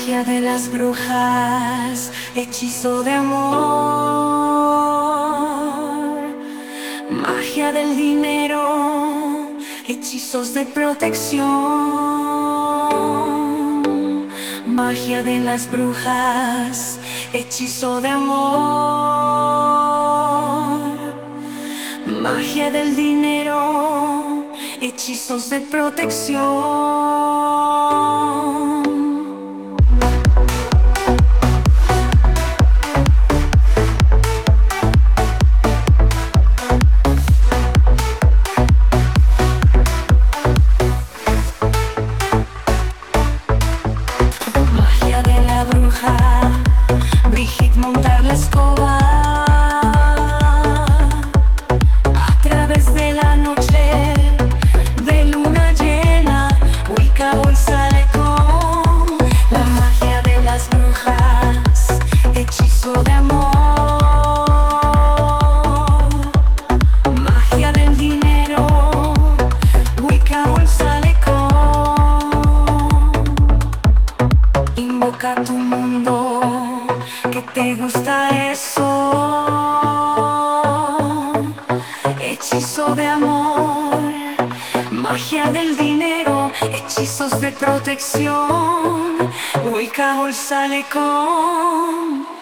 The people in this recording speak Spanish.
Magia de las brujas, hechizo de amor. Magia del dinero, hechizos de protección. Magia de las brujas, hechizo de amor. Magia del dinero, hechizos de protección. Magia de la bruja, Brigitte montar la escoba. A través de la noche, de luna llena, Wicca sale con la magia de las brujas, hechizo de amor. Magia del dinero, Wicca sale con. Invoca tu mundo, que te gusta eso. Hechizo de amor, magia del dinero, hechizos de protección. Wicca sale con.